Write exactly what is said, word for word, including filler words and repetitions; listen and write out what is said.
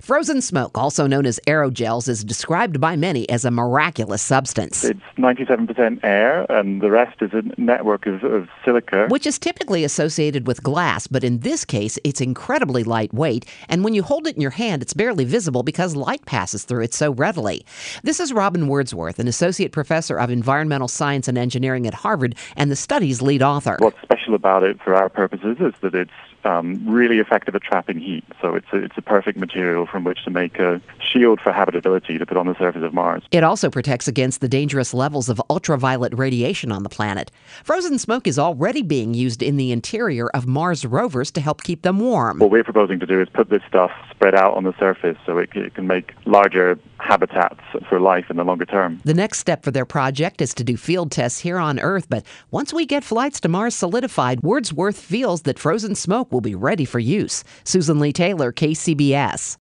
Frozen smoke, also known as aerogels, is described by many as a miraculous substance. It's ninety-seven percent air, and the rest is a network of, of silica. Which is typically associated with glass, but in this case, it's incredibly lightweight, and when you hold it in your hand, it's barely visible because light passes through it so readily. This is Robin Wordsworth, an associate professor of environmental science and engineering at Harvard, and the study's lead author. What's special about it for our purposes is that it's um, really effective at trapping heat. So it's a, it's a perfect material from which to make a shield for habitability to put on the surface of Mars. It also protects against the dangerous levels of ultraviolet radiation on the planet. Frozen smoke is already being used in the interior of Mars rovers to help keep them warm. What we're proposing to do is put this stuff spread out on the surface so it, it can make larger habitats for life in the longer term. The next step for their project is to do field tests here on Earth, but once we get flights to Mars solidified, Wordsworth feels that frozen smoke will be ready for use. Susan Lee Taylor, K C B S.